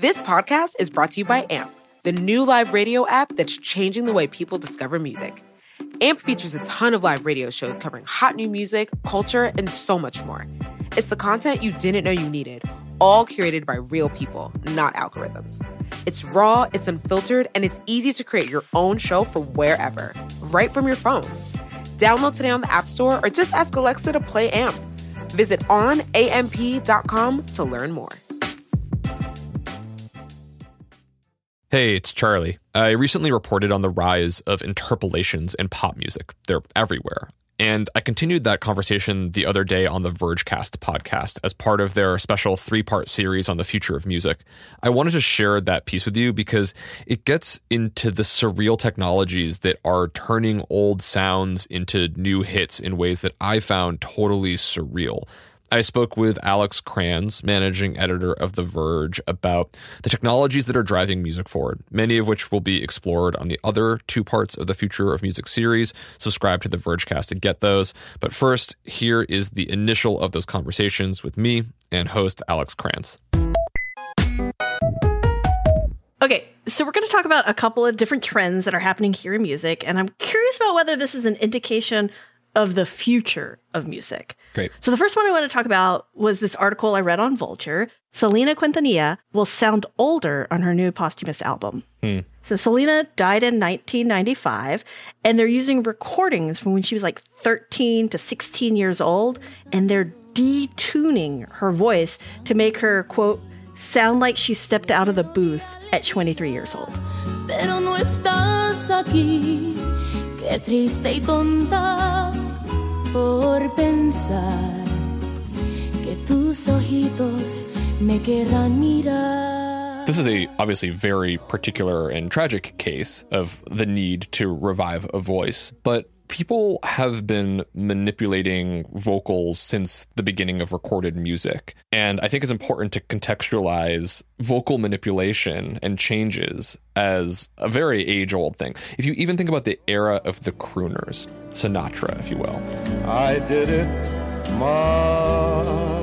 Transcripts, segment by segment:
This podcast is brought to you by AMP, the new live radio app that's changing the way people discover music. AMP features a ton of live radio shows covering hot new music, culture, and so much more. It's the content you didn't know you needed, all curated by real people, not algorithms. It's raw, it's unfiltered, and it's easy to create your own show from wherever, right from your phone. Download today on the App Store or just ask Alexa to play AMP. Visit onamp.com to learn more. Hey, it's Charlie. I recently reported on the rise of interpolations in pop music. They're everywhere. And I continued that conversation the other day on the Vergecast podcast as part of their special 3-part series on the future of music. I wanted to share that piece with you because it gets into the surreal technologies that are turning old sounds into new hits in ways that I found totally surreal. I spoke with Alex Cranz, managing editor of The Verge, about the technologies that are driving music forward, many of which will be explored on the other 2 parts of the Future of Music series. Subscribe to The Vergecast to get those. But first, here is the initial of those conversations with me and host Alex Cranz. Okay, so we're going to talk about a couple of different trends that are happening here in music, and I'm curious about whether this is an indication of the future of music. Great. So the first one I want to talk about was this article I read on Vulture. Selena Quintanilla will sound older on her new posthumous album. So Selena died in 1995, and they're using recordings from when she was like 13 to 16 years old, and they're detuning her voice to make her, quote, sound like she stepped out of the booth at 23 years old. Pero no estás aquí, qué triste y tonta por pensar que tus ojitos me querrán mirar. This is a obviously very particular and tragic case of the need to revive a voice, but people have been manipulating vocals since the beginning of recorded music. And I think it's important to contextualize vocal manipulation and changes as a very age-old thing. If you even think about the era of the crooners, Sinatra, if you will. I did it my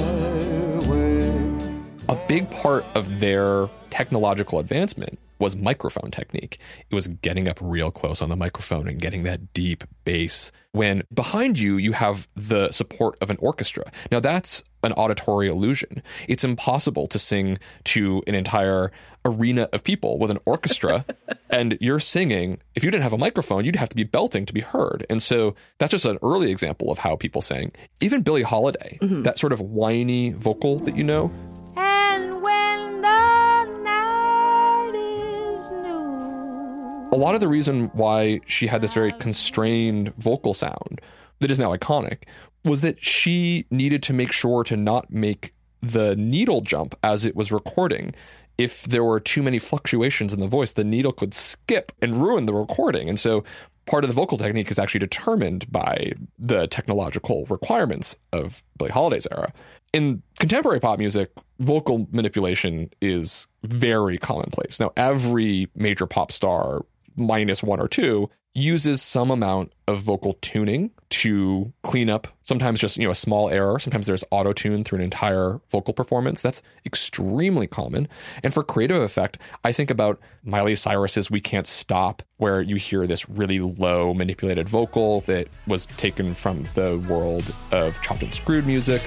way. A big part of their technological advancement was microphone technique. It was getting up real close on the microphone and getting that deep bass when behind you, you have the support of an orchestra. Now that's an auditory illusion. It's impossible to sing to an entire arena of people with an orchestra and you're singing. If you didn't have a microphone, you'd have to be belting to be heard. And so that's just an early example of how people sang. Even Billie Holiday, that sort of whiny vocal that you know. And when the night is new. A lot of the reason why she had this very constrained vocal sound that is now iconic was that she needed to make sure to not make the needle jump as it was recording. If there were too many fluctuations in the voice, the needle could skip and ruin the recording. And so part of the vocal technique is actually determined by the technological requirements of Billie Holiday's era. In contemporary pop music, vocal manipulation is very commonplace. Now, every major pop star, minus 1 or 2, uses some amount of vocal tuning to clean up sometimes just, a small error. Sometimes there's auto-tune through an entire vocal performance. That's extremely common. And for creative effect, I think about Miley Cyrus's We Can't Stop, where you hear this really low manipulated vocal that was taken from the world of chopped and screwed music.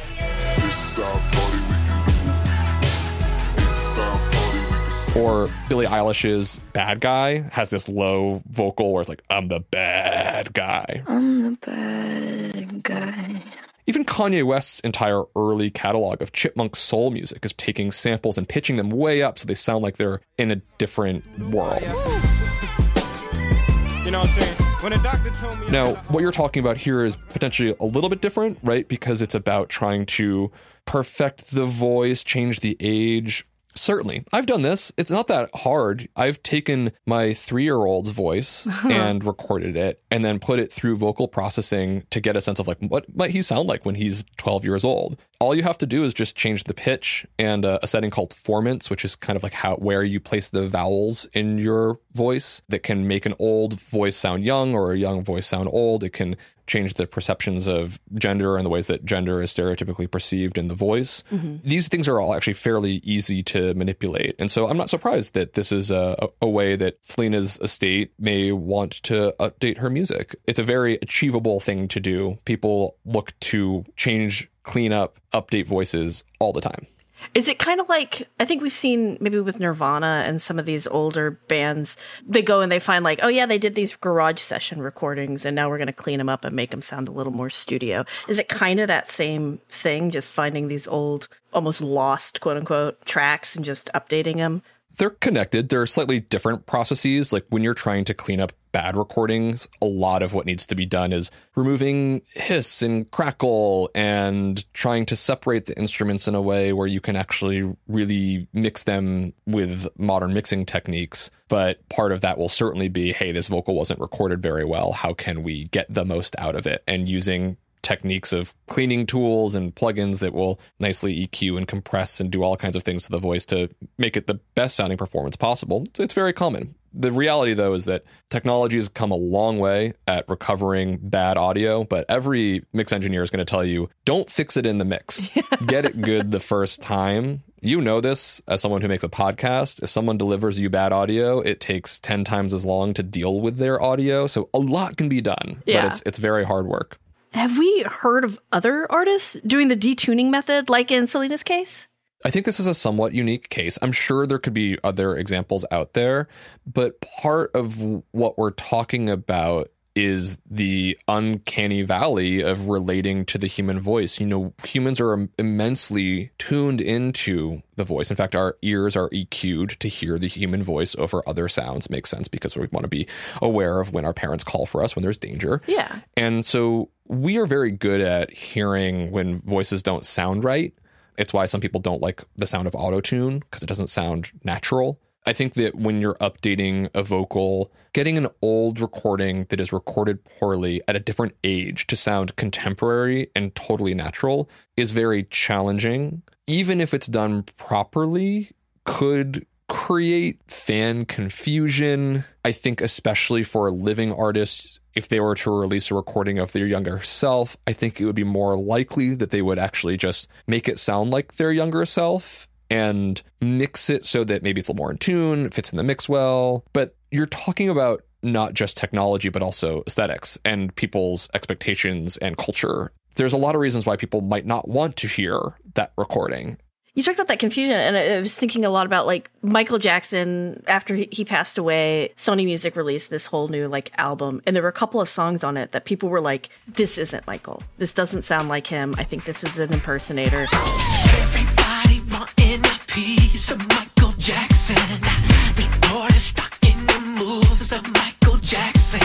Or Billie Eilish's Bad Guy has this low vocal where it's like, I'm the bad guy. I'm the bad guy. Even Kanye West's entire early catalog of chipmunk soul music is taking samples and pitching them way up so they sound like they're in a different world. You know what I'm saying? When a doctor told me... Now, what you're talking about here is potentially a little bit different, right? Because it's about trying to perfect the voice, change the age. Certainly. I've done this. It's not that hard. I've taken my 3-year-old's voice and recorded it and then put it through vocal processing to get a sense of like what might he sound like when he's 12 years old. All you have to do is just change the pitch and a setting called formants, which is kind of like where you place the vowels in your voice that can make an old voice sound young or a young voice sound old. It can change the perceptions of gender and the ways that gender is stereotypically perceived in the voice. These things are all actually fairly easy to manipulate. And so I'm not surprised that this is a way that Selena's estate may want to update her music. It's a very achievable thing to do. People look to change, clean up, update voices all the time. Is it kind of like, I think we've seen maybe with Nirvana and some of these older bands, they go and they find like, oh yeah, they did these garage session recordings and now we're going to clean them up and make them sound a little more studio. Is it kind of that same thing, just finding these old, almost lost, quote unquote, tracks and just updating them? They're connected. They're slightly different processes. Like when you're trying to clean up bad recordings, a lot of what needs to be done is removing hiss and crackle and trying to separate the instruments in a way where you can actually really mix them with modern mixing techniques. But part of that will certainly be, hey, this vocal wasn't recorded very well. How can we get the most out of it? And using techniques of cleaning tools and plugins that will nicely EQ and compress and do all kinds of things to the voice to make it the best sounding performance possible. It's very common. The reality, though, is that technology has come a long way at recovering bad audio, but every mix engineer is going to tell you, don't fix it in the mix. Get it good the first time. You know this as someone who makes a podcast. If someone delivers you bad audio, it takes 10 times as long to deal with their audio. So a lot can be done, but it's very hard work. Have we heard of other artists doing the detuning method, like in Selena's case? I think this is a somewhat unique case. I'm sure there could be other examples out there, but part of what we're talking about is the uncanny valley of relating to the human voice. You know, humans are immensely tuned into the voice. In fact, our ears are EQ'd to hear the human voice over other sounds. It makes sense because we want to be aware of when our parents call for us, when there's danger. Yeah. And so we are very good at hearing when voices don't sound right. It's why some people don't like the sound of auto-tune because it doesn't sound natural. I think that when you're updating a vocal, getting an old recording that is recorded poorly at a different age to sound contemporary and totally natural is very challenging. Even if it's done properly, could create fan confusion. I think especially for living artists, if they were to release a recording of their younger self, I think it would be more likely that they would actually just make it sound like their younger self and mix it so that maybe it's a little more in tune, fits in the mix well. But you're talking about not just technology, but also aesthetics and people's expectations and culture. There's a lot of reasons why people might not want to hear that recording. You talked about that confusion, and I was thinking a lot about, like, Michael Jackson, after he passed away, Sony Music released this whole new, like, album, and there were a couple of songs on it that people were like, this isn't Michael. This doesn't sound like him. I think this is an impersonator. Everybody wanting a piece of Michael Jackson. Recorded stuck in the moves of Michael Jackson.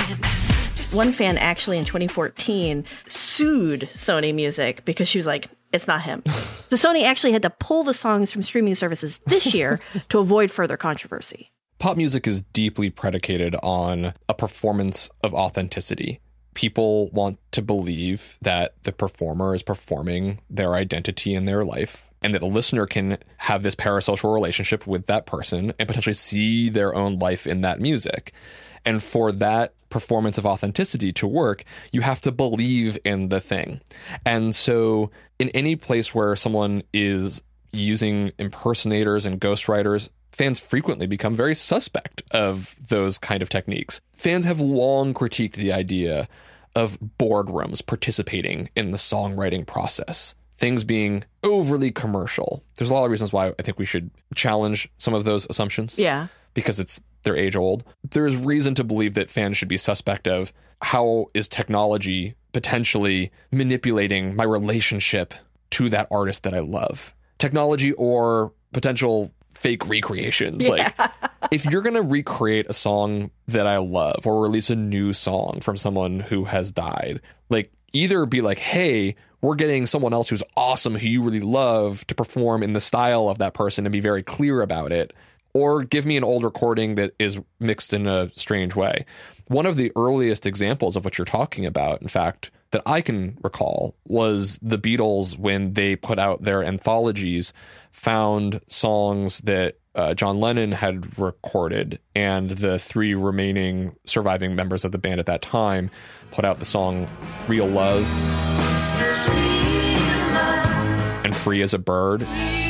One fan actually in 2014 sued Sony Music because she was like, it's not him. So Sony actually had to pull the songs from streaming services this year to avoid further controversy. Pop music is deeply predicated on a performance of authenticity. People want to believe that the performer is performing their identity in their life and that the listener can have this parasocial relationship with that person and potentially see their own life in that music. And for that performance of authenticity to work, you have to believe in the thing. And so in any place where someone is using impersonators and ghostwriters, fans frequently become very suspect of those kind of techniques. Fans have long critiqued the idea of boardrooms participating in the songwriting process, things being overly commercial. There's a lot of reasons why I think we should challenge some of those assumptions. Yeah. Because they're age old. There is reason to believe that fans should be suspect of how is technology potentially manipulating my relationship to that artist that I love. Technology or potential fake recreations. Yeah. Like, if you're going to recreate a song that I love or release a new song from someone who has died, like, either be like, hey, we're getting someone else who's awesome, who you really love, to perform in the style of that person and be very clear about it, or give me an old recording that is mixed in a strange way. One of the earliest examples of what you're talking about, in fact, that I can recall was the Beatles when they put out their anthologies, found songs that John Lennon had recorded, and the 3 remaining surviving members of the band at that time put out the song Real Love and Free as a Bird.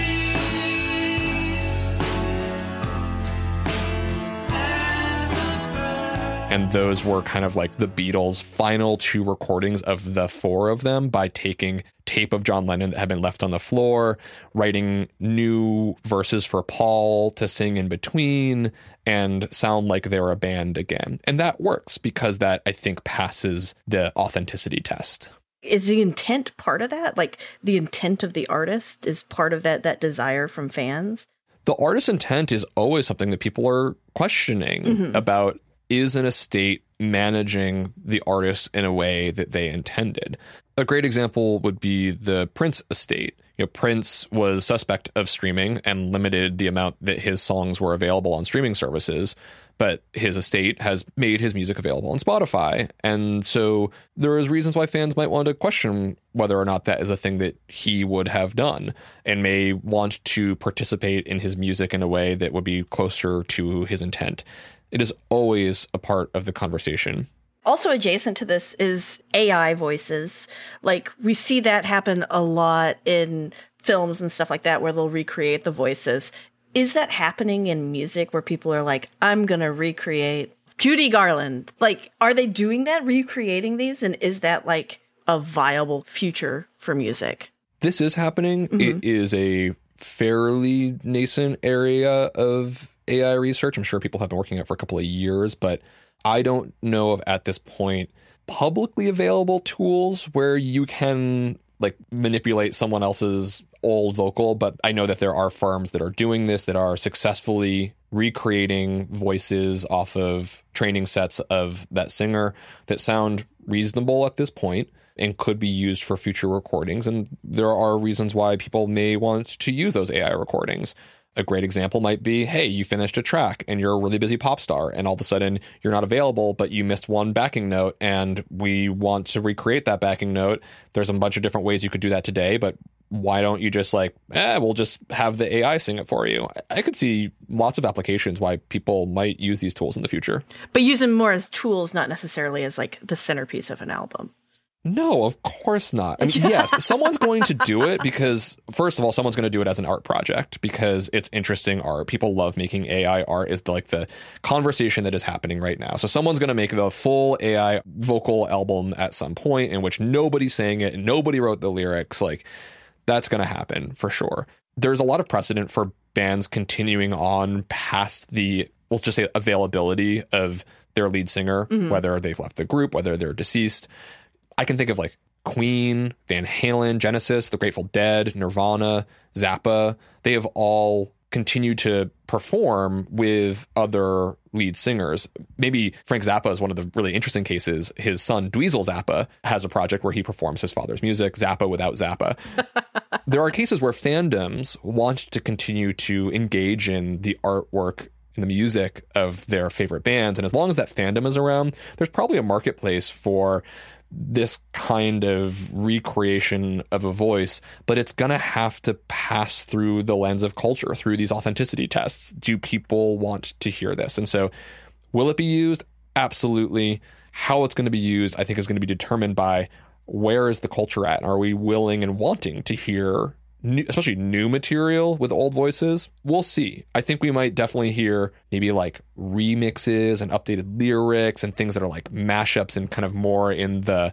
And those were kind of like the Beatles' final 2 recordings of the 4 of them, by taking tape of John Lennon that had been left on the floor, writing new verses for Paul to sing in between and sound like they were a band again. And that works because that, I think, passes the authenticity test. Is the intent part of that? Like the intent of the artist is part of that desire from fans? The artist's intent is always something that people are questioning about. Is an estate managing the artist in a way that they intended? A great example would be the Prince estate. Prince was suspect of streaming and limited the amount that his songs were available on streaming services, but his estate has made his music available on Spotify. And so there is reasons why fans might want to question whether or not that is a thing that he would have done, and may want to participate in his music in a way that would be closer to his intent. It is always a part of the conversation. Also adjacent to this is AI voices. Like we see that happen a lot in films and stuff like that, where they'll recreate the voices. Is that happening in music where people are like, I'm going to recreate Judy Garland? Like, are they doing that, recreating these? And is that like a viable future for music? This is happening. It is a fairly nascent area of AI research. I'm sure people have been working on it for a couple of years, but I don't know of at this point publicly available tools where you can like manipulate someone else's old vocal. But I know that there are firms that are doing this, that are successfully recreating voices off of training sets of that singer that sound reasonable at this point and could be used for future recordings. And there are reasons why people may want to use those AI recordings. A great example might be, hey, you finished a track and you're a really busy pop star, and all of a sudden you're not available, but you missed one backing note and we want to recreate that backing note. There's a bunch of different ways you could do that today, but why don't you just we'll just have the AI sing it for you? I could see lots of applications why people might use these tools in the future. But use them more as tools, not necessarily as like the centerpiece of an album. No, of course not. I mean, yes, someone's going to do it because, first of all, someone's going to do it as an art project because it's interesting art. People love making AI art is the conversation that is happening right now. So someone's going to make the full AI vocal album at some point in which nobody's saying it and nobody wrote the lyrics. Like, that's going to happen for sure. There's a lot of precedent for bands continuing on past the, we'll just say, availability of their lead singer, whether they've left the group, whether they're deceased. I can think of like Queen, Van Halen, Genesis, The Grateful Dead, Nirvana, Zappa. They have all continued to perform with other lead singers. Maybe Frank Zappa is one of the really interesting cases. His son, Dweezil Zappa, has a project where he performs his father's music, Zappa without Zappa. There are cases where fandoms want to continue to engage in the artwork and the music of their favorite bands. And as long as that fandom is around, there's probably a marketplace for this kind of recreation of a voice, but it's going to have to pass through the lens of culture, through these authenticity tests. Do people want to hear this? And so will it be used? Absolutely. How it's going to be used, I think, is going to be determined by where is the culture at? Are we willing and wanting to hear especially new material with old voices? We'll see. I think we might definitely hear maybe like remixes and updated lyrics and things that are like mashups and kind of more in the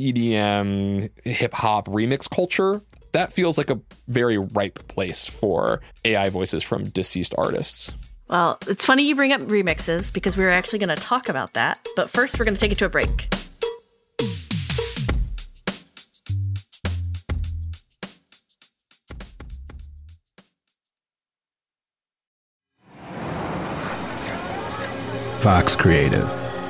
EDM hip hop remix culture. That feels like a very ripe place for AI voices from deceased artists. Well, it's funny you bring up remixes because we're actually going to talk about that. But first, we're going to take it to a break. Vox Creative.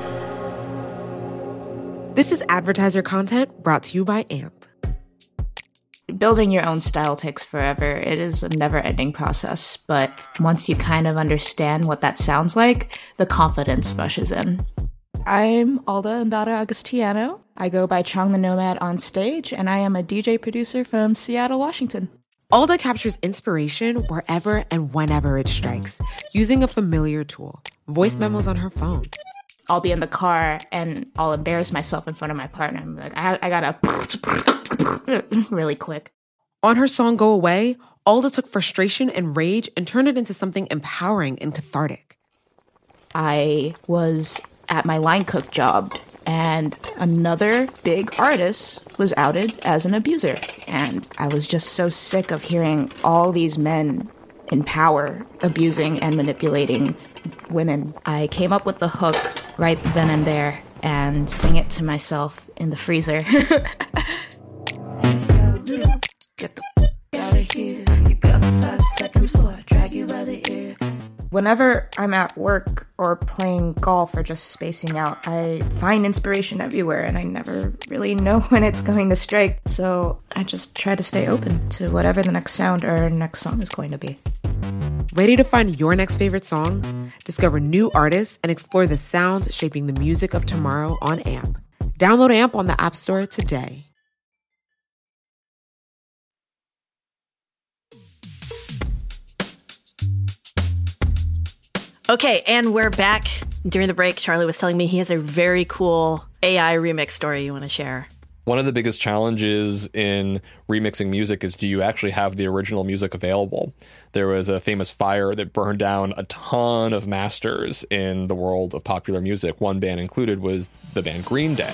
This is advertiser content brought to you by AMP. Building your own style takes forever. It is a never-ending process, but once you kind of understand what that sounds like, the confidence rushes in. I'm Alda Ndada Agustiano. I go by Chong the Nomad on stage, and I am a DJ producer from Seattle, Washington. Alda captures inspiration wherever and whenever it strikes, using a familiar tool, voice memos on her phone. I'll be in the car and I'll embarrass myself in front of my partner. I'm like, I gotta really quick. On her song Go Away, Alda took frustration and rage and turned it into something empowering and cathartic. I was at my line cook job and another big artist was outed as an abuser. And I was just so sick of hearing all these men in power abusing and manipulating women. I came up with the hook right then and there and sang it to myself in the freezer. Get the out of here. You got 5 seconds before I drag you by the ear. Whenever I'm at work or playing golf or just spacing out, I find inspiration everywhere and I never really know when it's going to strike. So I just try to stay open to whatever the next sound or next song is going to be. Ready to find your next favorite song? Discover new artists and explore the sounds shaping the music of tomorrow on AMP. Download AMP on the App Store today. Okay, and we're back. During the break, Charlie was telling me he has a very cool AI remix story you want to share. One of the biggest challenges in remixing music is, do you actually have the original music available? There was a famous fire that burned down a ton of masters in the world of popular music. One band included was the band Green Day.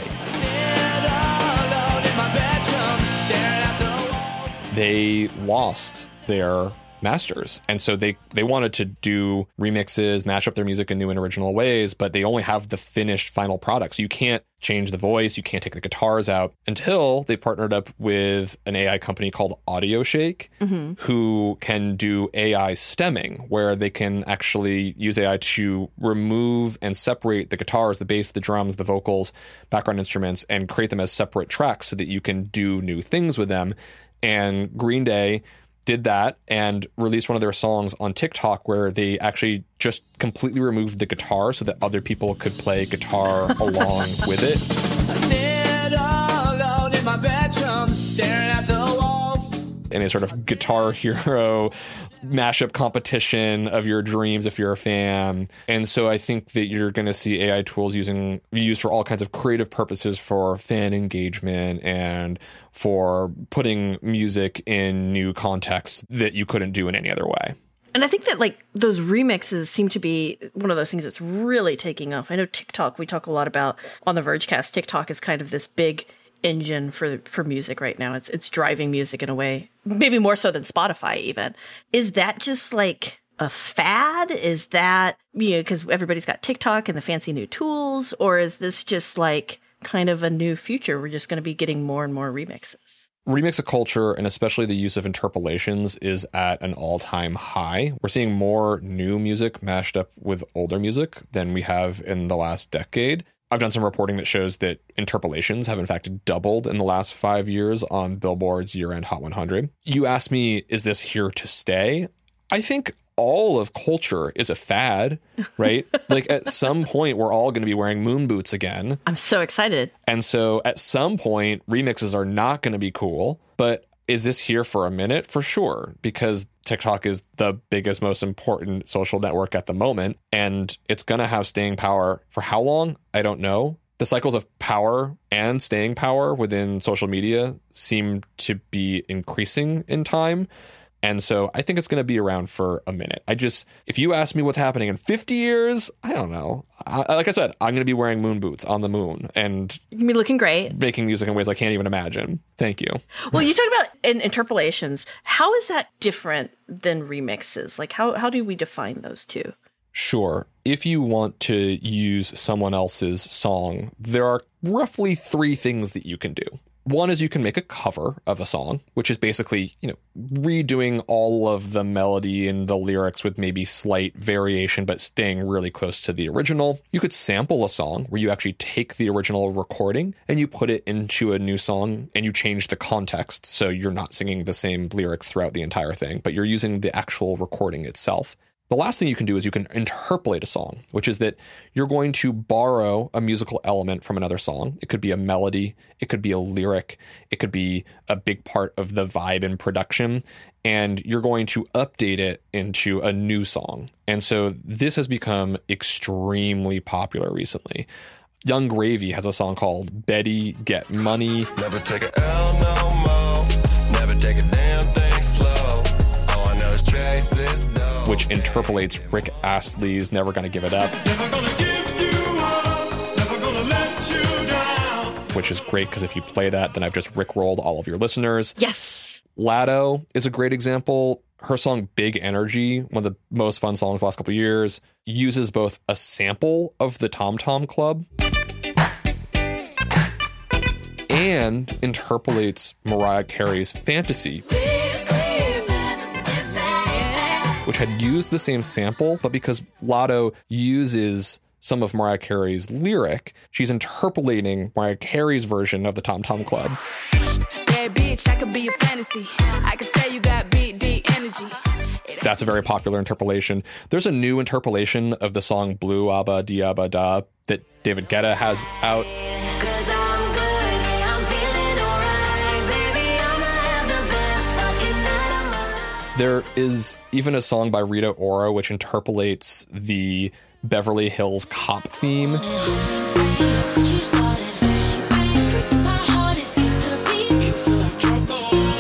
They lost their masters. And so they wanted to do remixes, mash up their music in new and original ways, but they only have the finished final product. So you can't change the voice, you can't take the guitars out, until they partnered up with an AI company called AudioShake, who can do AI stemming, where they can actually use AI to remove and separate the guitars, the bass, the drums, the vocals, background instruments, and create them as separate tracks so that you can do new things with them. And Green Day did that and released one of their songs on TikTok where they actually just completely removed the guitar so that other people could play guitar along with it. I sit alone in my bedroom, staring at the walls. In a sort of Guitar Hero mashup competition of your dreams if you're a fan. And so I think that you're going to see AI tools used for all kinds of creative purposes, for fan engagement and for putting music in new contexts that you couldn't do in any other way. And I think that like those remixes seem to be one of those things that's really taking off. I know TikTok, we talk a lot about on the Vergecast, TikTok is kind of this big engine for music right now. It's driving music in a way, maybe more so than Spotify even. Is that just like a fad? Is that, because everybody's got TikTok and the fancy new tools, or is this just like kind of a new future? We're just going to be getting more and more remixes. Remix culture, and especially the use of interpolations, is at an all-time high. We're seeing more new music mashed up with older music than we have in the last decade. I've done some reporting that shows that interpolations have in fact doubled in the last 5 years on Billboard's year-end Hot 100. You asked me, is this here to stay? I think all of culture is a fad, right? Like at some point, we're all going to be wearing moon boots again. I'm so excited. And so at some point, remixes are not going to be cool. But is this here for a minute? For sure, because TikTok is the biggest, most important social network at the moment, and it's going to have staying power for how long? I don't know. The cycles of power and staying power within social media seem to be increasing in time. And so I think it's going to be around for a minute. If you ask me what's happening in 50 years, I don't know. Like I said, I'm going to be wearing moon boots on the moon and you're going to be looking great, making music in ways I can't even imagine. Thank you. Well, you talked about interpolations. How is that different than remixes? Like how do we define those two? Sure. If you want to use someone else's song, there are roughly 3 things that you can do. One is you can make a cover of a song, which is basically, redoing all of the melody and the lyrics with maybe slight variation, but staying really close to the original. You could sample a song where you actually take the original recording and you put it into a new song and you change the context. So you're not singing the same lyrics throughout the entire thing, but you're using the actual recording itself. The last thing you can do is you can interpolate a song, which is that you're going to borrow a musical element from another song. It could be a melody, it could be a lyric, it could be a big part of the vibe and production, and you're going to update it into a new song. And so this has become extremely popular recently. Young Gravy has a song called Betty Get Money. Never take a L no more. Never take a damn thing slow. All I know is chase this dough. Which interpolates Rick Astley's Never Gonna Give It Up. Never gonna give you up, never gonna let you down. Which is great because if you play that, then I've just rickrolled all of your listeners. Yes. Latto is a great example. Her song Big Energy, one of the most fun songs the last couple of years, uses both a sample of the Tom Tom Club and interpolates Mariah Carey's Fantasy, which had used the same sample, but because Latto uses some of Mariah Carey's lyric, she's interpolating Mariah Carey's version of the Tom Tom Club. Bad bitch, I could be a fantasy. I could tell you got big, deep energy. That's a very popular interpolation. There's a new interpolation of the song Blue Abba Di Abba Da that David Guetta has out. 'Cause I'm good, I'm feeling alright, baby. I'ma have the best fucking night of my life. There is even a song by Rita Ora which interpolates the Beverly Hills Cop theme. But you started, bang, straight to my heart, it skipped a beat. You feel like trouble.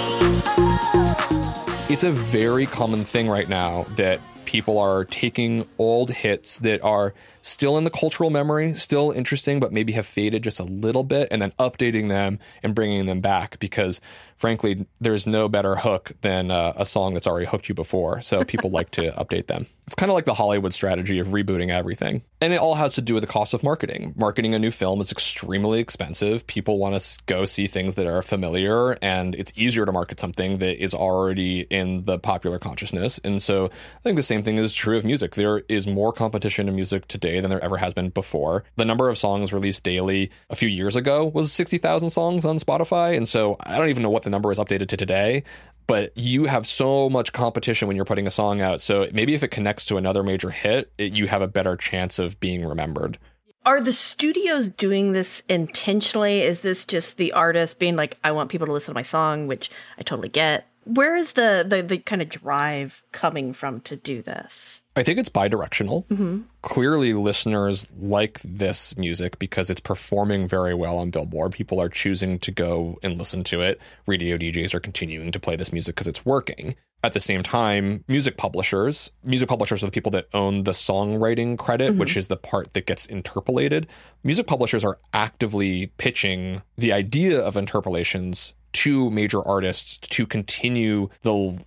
It's a very common thing right now that people are taking old hits that are still in the cultural memory, still interesting, but maybe have faded just a little bit, and then updating them and bringing them back because, frankly, there's no better hook than a song that's already hooked you before. So people like to update them. It's kind of like the Hollywood strategy of rebooting everything. And it all has to do with the cost of marketing. Marketing a new film is extremely expensive. People want to go see things that are familiar, and it's easier to market something that is already in the popular consciousness. And so I think the same thing is true of music. There is more competition in music today than there ever has been before. The number of songs released daily a few years ago was 60,000 songs on Spotify. And so I don't even know what the number is updated to today. But you have so much competition when you're putting a song out. So maybe if it connects to another major hit, you have a better chance of being remembered. Are the studios doing this intentionally? Is this just the artist being like, I want people to listen to my song, which I totally get? Where is the kind of drive coming from to do this? I think it's bi-directional. Mm-hmm. Clearly, listeners like this music because it's performing very well on Billboard. People are choosing to go and listen to it. Radio DJs are continuing to play this music because it's working. At the same time, music publishers are the people that own the songwriting credit, which is the part that gets interpolated. Music publishers are actively pitching the idea of interpolations to major artists to continue the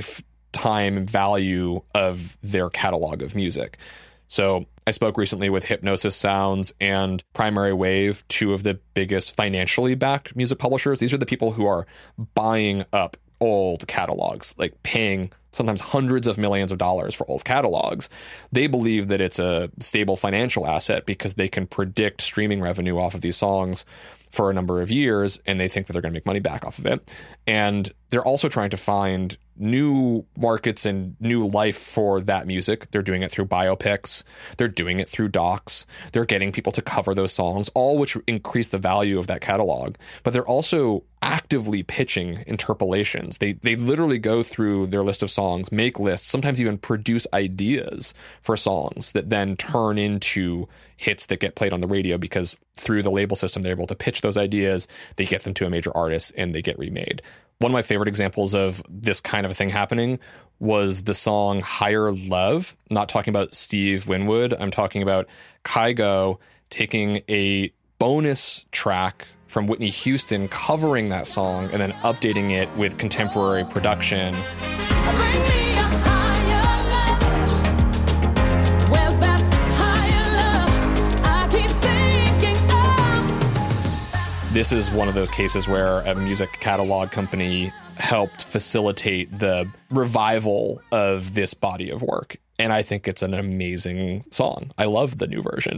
lifetime value of their catalog of music. So I spoke recently with Hypnosis Sounds and Primary Wave, two of the biggest financially backed music publishers. These are the people who are buying up old catalogs, like paying sometimes hundreds of millions of dollars for old catalogs. They believe that it's a stable financial asset because they can predict streaming revenue off of these songs for a number of years, and they think that they're going to make money back off of it. And they're also trying to find new markets and new life for that music. They're doing it through biopics. They're doing it through docs. They're getting people to cover those songs, all which increase the value of that catalog. But they're also actively pitching interpolations. They literally go through their list of songs, make lists, sometimes even produce ideas for songs that then turn into hits that get played on the radio because through the label system, they're able to pitch those ideas, they get them to a major artist, and they get remade. One of my favorite examples of this kind of a thing happening was the song Higher Love. I'm not talking about Steve Winwood. I'm talking about Kygo taking a bonus track from Whitney Houston, covering that song, and then updating it with contemporary production. This is one of those cases where a music catalog company helped facilitate the revival of this body of work. And I think it's an amazing song. I love the new version.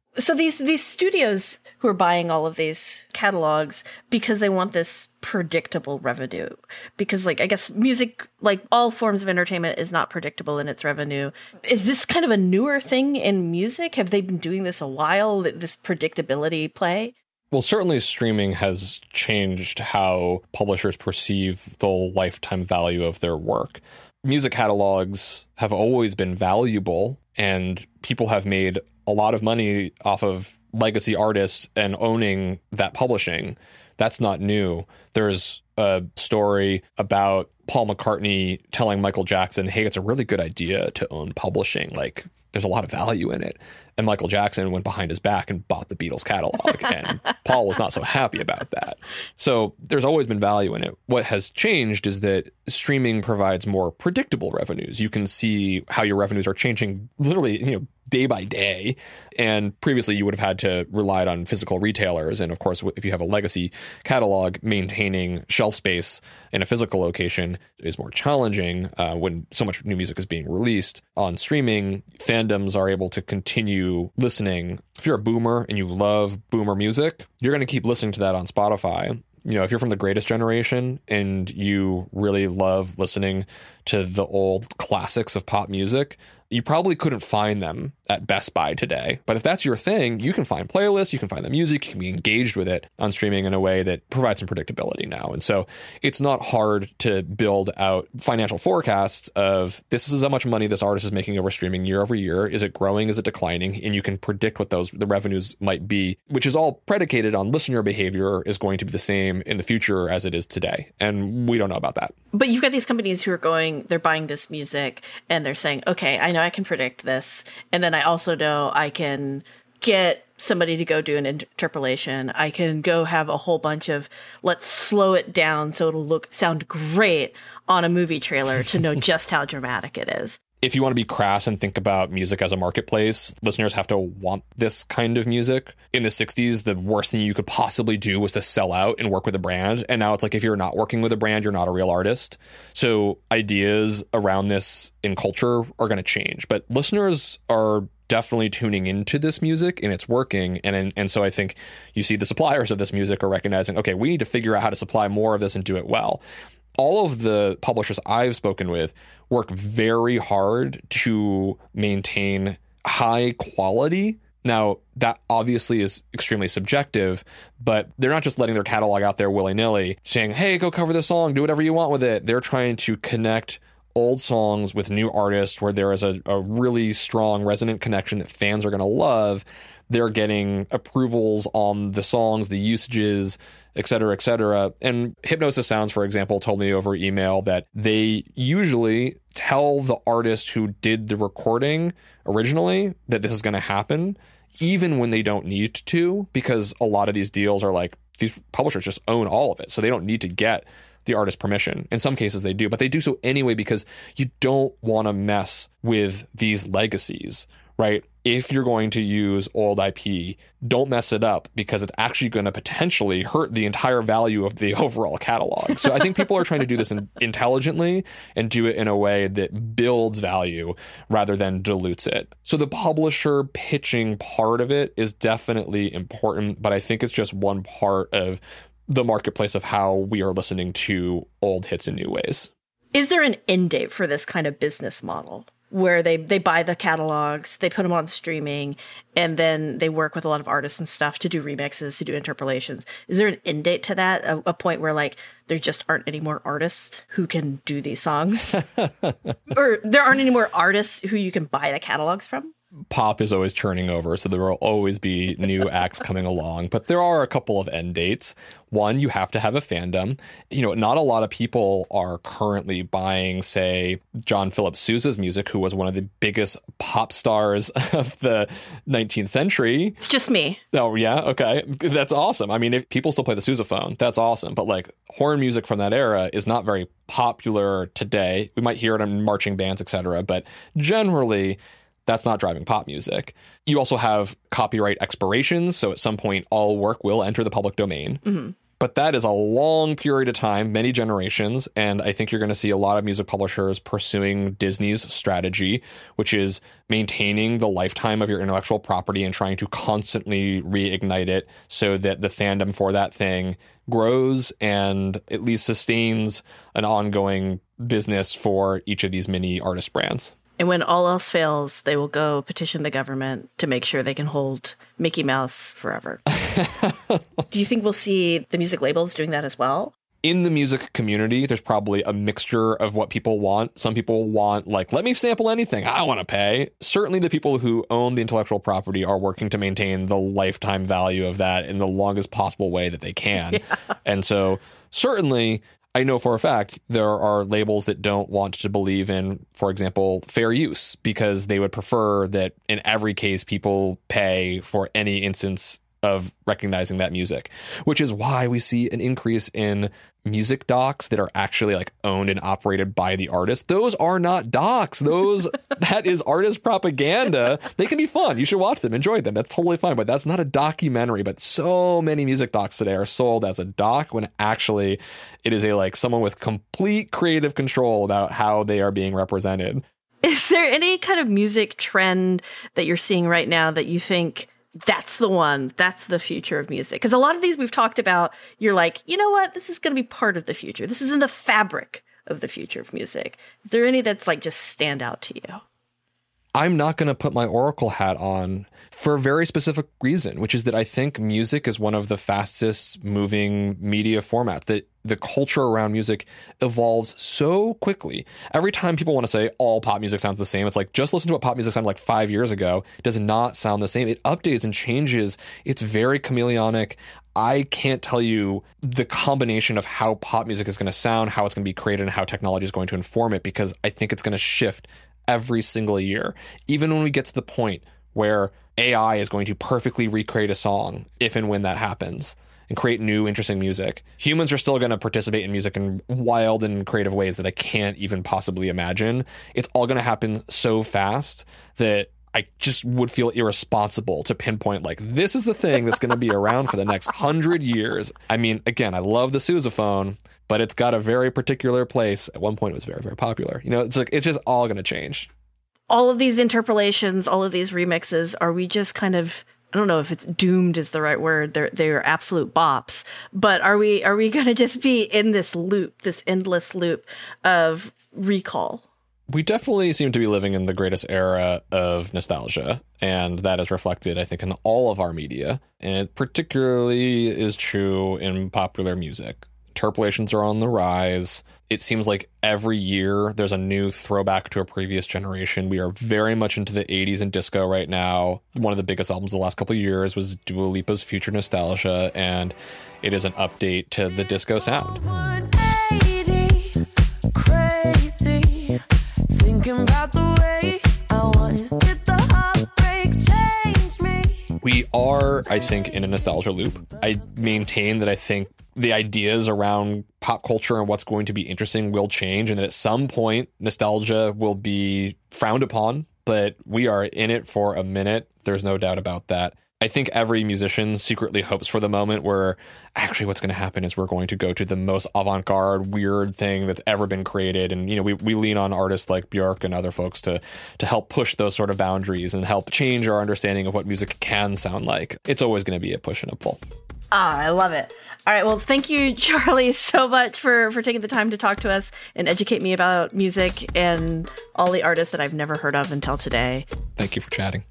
So these studios who are buying all of these catalogs because they want this predictable revenue, because like I guess music, like all forms of entertainment, is not predictable in its revenue. Is this kind of a newer thing in music? Have they been doing this a while, this predictability play? Well, certainly streaming has changed how publishers perceive the lifetime value of their work. Music catalogs have always been valuable, and people have made a lot of money off of legacy artists and owning that publishing. That's not new. There's a story about Paul McCartney telling Michael Jackson, hey, it's a really good idea to own publishing. Like, there's a lot of value in it. And Michael Jackson went behind his back and bought the Beatles catalog. And Paul was not so happy about that. So there's always been value in it. What has changed is that streaming provides more predictable revenues. You can see how your revenues are changing literally, day by day. And previously you would have had to rely on physical retailers. And of course, if you have a legacy catalog, maintaining shelf space in a physical location is more challenging when so much new music is being released. On streaming, fandoms are able to continue listening. If you're a boomer and you love boomer music, you're going to keep listening to that on Spotify. If you're from the greatest generation and you really love listening to the old classics of pop music, you probably couldn't find them at Best Buy today. But if that's your thing, you can find playlists, you can find the music, you can be engaged with it on streaming in a way that provides some predictability now. And so it's not hard to build out financial forecasts of this is how much money this artist is making over streaming year over year. Is it growing? Is it declining? And you can predict what the revenues might be, which is all predicated on listener behavior is going to be the same in the future as it is today. And we don't know about that. But you've got these companies who are they're buying this music and they're saying, okay, I know I can predict this. And then I also know I can get somebody to go do an interpolation. I can go have a whole bunch of, let's slow it down so it'll sound great on a movie trailer to know just how dramatic it is. If you want to be crass and think about music as a marketplace, listeners have to want this kind of music. In the 60s, the worst thing you could possibly do was to sell out and work with a brand. And now it's like, if you're not working with a brand, you're not a real artist. So ideas around this in culture are going to change. But listeners are definitely tuning into this music and it's working. And so I think you see the suppliers of this music are recognizing, okay, we need to figure out how to supply more of this and do it well. All of the publishers I've spoken with work very hard to maintain high quality. Now, that obviously is extremely subjective, but they're not just letting their catalog out there willy-nilly, saying, hey, go cover this song, do whatever you want with it. They're trying to connect old songs with new artists where there is a really strong resonant connection that fans are going to love. They're getting approvals on the songs, the usages, et cetera, et cetera. And Hypnosis Sounds, for example, told me over email that they usually tell the artist who did the recording originally that this is going to happen, even when they don't need to, because a lot of these deals are like, these publishers just own all of it. So they don't need to get the artist permission. In some cases they do, but they do so anyway because you don't want to mess with these legacies, right? If you're going to use old IP, don't mess it up because it's actually going to potentially hurt the entire value of the overall catalog. So I think people are trying to do this intelligently and do it in a way that builds value rather than dilutes it. So the publisher pitching part of it is definitely important, but I think it's just one part of the marketplace of how we are listening to old hits in new ways. Is there an end date for this kind of business model where they buy the catalogs, they put them on streaming, and then they work with a lot of artists and stuff to do remixes, to do interpolations? Is there an end date to that? A point where like there just aren't any more artists who can do these songs? Or there aren't any more artists who you can buy the catalogs from? Pop is always churning over, so there will always be new acts coming along. But there are a couple of end dates. One, you have to have a fandom. Not a lot of people are currently buying, say, John Philip Sousa's music, who was one of the biggest pop stars of the 19th century. It's just me. Oh, yeah? Okay. That's awesome. I mean, if people still play the sousaphone, that's awesome. But like horn music from that era is not very popular today. We might hear it in marching bands, etc. But generally, that's not driving pop music. You also have copyright expirations. So at some point, all work will enter the public domain. Mm-hmm. But that is a long period of time, many generations. And I think you're going to see a lot of music publishers pursuing Disney's strategy, which is maintaining the lifetime of your intellectual property and trying to constantly reignite it so that the fandom for that thing grows and at least sustains an ongoing business for each of these mini artist brands. And when all else fails, they will go petition the government to make sure they can hold Mickey Mouse forever. Do you think we'll see the music labels doing that as well? In the music community, there's probably a mixture of what people want. Some people want, like, let me sample anything. I want to pay. Certainly the people who own the intellectual property are working to maintain the lifetime value of that in the longest possible way that they can. Yeah. And so certainly I know for a fact there are labels that don't want to believe in, for example, fair use, because they would prefer that in every case people pay for any instance of recognizing that music, which is why we see an increase in music docs that are actually like owned and operated by the artist. Those are not docs. That is artist propaganda. They can be fun. You should watch them, enjoy them. That's totally fine. But that's not a documentary. But so many music docs today are sold as a doc when actually it is someone with complete creative control about how they are being represented. Is there any kind of music trend that you're seeing right now that you think that's the one, that's the future of music? Because a lot of these we've talked about, you're like, you know what, this is going to be part of the future. This is in the fabric of the future of music. Is there any that's just stand out to you? I'm not going to put my Oracle hat on for a very specific reason, which is that I think music is one of the fastest moving media formats, that the culture around music evolves so quickly. Every time people want to say all pop music sounds the same, it's like, just listen to what pop music sounded like 5 years ago. It does not sound the same. It updates and changes. It's very chameleonic. I can't tell you the combination of how pop music is going to sound, how it's going to be created, and how technology is going to inform it, because I think it's going to shift every single year. Even when we get to the point where AI is going to perfectly recreate a song, if and when that happens, and create new, interesting music, humans are still going to participate in music in wild and creative ways that I can't even possibly imagine. It's all going to happen so fast that I just would feel irresponsible to pinpoint, this is the thing that's going to be around for the next 100 years. I mean, again, I love the sousaphone, but it's got a very particular place. At one point, it was very, very popular. It's just all going to change. All of these interpolations, all of these remixes, are we just kind of, I don't know if it's doomed is the right word. They're absolute bops. But are we going to just be in this loop, this endless loop of recall? We definitely seem to be living in the greatest era of nostalgia, and that is reflected, I think, in all of our media. And it particularly is true in popular music. Interpolations are on the rise. It seems like every year there's a new throwback to a previous generation. We are very much into the 80s and disco right now. One of the biggest albums the last couple of years was Dua Lipa's Future Nostalgia, and it is an update to the disco sound. 180, crazy, thinking about the way I was. Did the heartbreak change me? We are, I think, in a nostalgia loop. I maintain that I think the ideas around pop culture and what's going to be interesting will change, and that at some point nostalgia will be frowned upon, but we are in it for a minute. There's no doubt about that. I think every musician secretly hopes for the moment where actually what's going to happen is we're going to go to the most avant-garde, weird thing that's ever been created. And, we lean on artists like Björk and other folks to help push those sort of boundaries and help change our understanding of what music can sound like. It's always going to be a push and a pull. I love it. All right. Well, thank you, Charlie, so much for taking the time to talk to us and educate me about music and all the artists that I've never heard of until today. Thank you for chatting.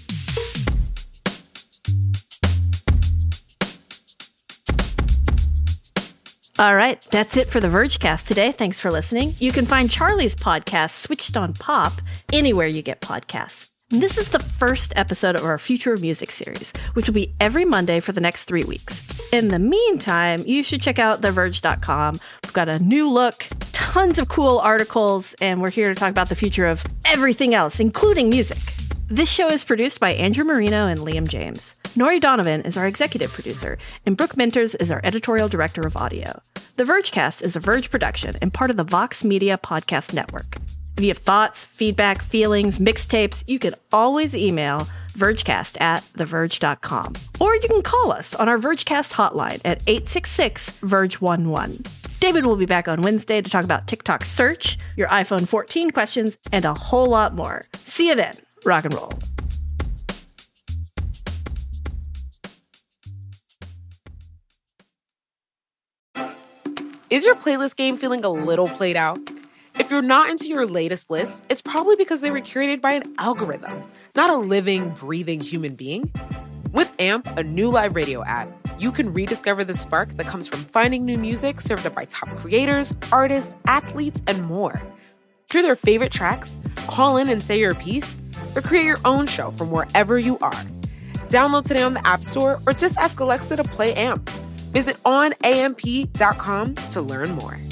All right, that's it for the Vergecast today. Thanks for listening. You can find Charlie's podcast, Switched on Pop, anywhere you get podcasts. And this is the first episode of our Future of Music series, which will be every Monday for the next 3 weeks. In the meantime, you should check out TheVerge.com. We've got a new look, tons of cool articles, and we're here to talk about the future of everything else, including music. This show is produced by Andrew Marino and Liam James. Nori Donovan is our executive producer, and Brooke Minters is our editorial director of audio. The Vergecast is a Verge production and part of the Vox Media Podcast Network. If you have thoughts, feedback, feelings, mixtapes, you can always email Vergecast at theverge.com. Or you can call us on our Vergecast hotline at 866-VERGE11. David will be back on Wednesday to talk about TikTok search, your iPhone 14 questions, and a whole lot more. See you then. Rock and roll. Is your playlist game feeling a little played out? If you're not into your latest list, it's probably because they were curated by an algorithm, not a living, breathing human being. With AMP, a new live radio app, you can rediscover the spark that comes from finding new music served up by top creators, artists, athletes, and more. Hear their favorite tracks, call in and say your piece, or create your own show from wherever you are. Download today on the App Store or just ask Alexa to play AMP. Visit onamp.com to learn more.